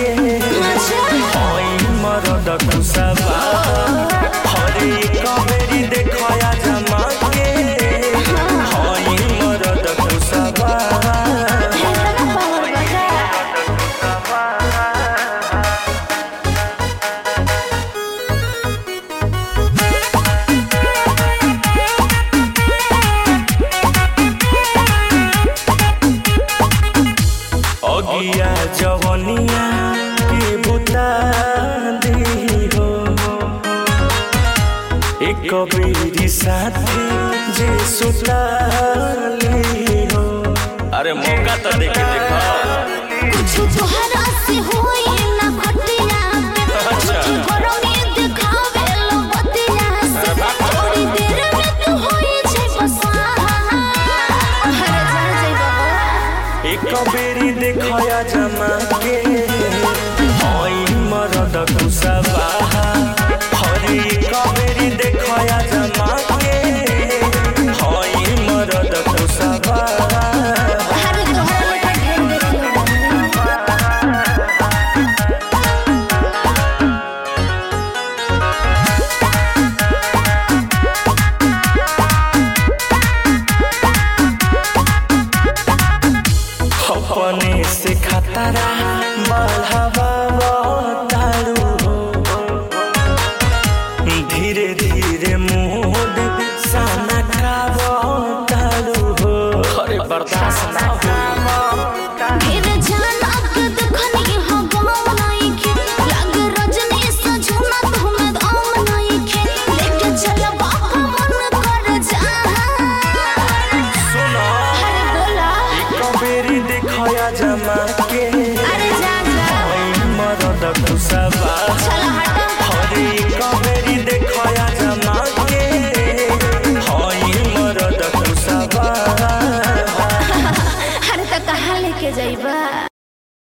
मरद कुसबा हरे कबेरी देखया जमा के हई मरद कुसबा अगिया जवनिया के बुता दी हो एक बेरी साथी जे सुताली हो। अरे मौका तो देखे देखा कुछ तोहरा से होई ना घटिया कुछ घरों में दिखावे लो बतिया से थोड़ी देर में तू होई छै बसा हर जा जाई बाबा एक बेरी देखया जमा के हई मरद कुसबा हरे कबेरी देखया जमा के हई मरद कुसबा हर तोहरा ढेर देखलो अपने से खतरा बढ़ावा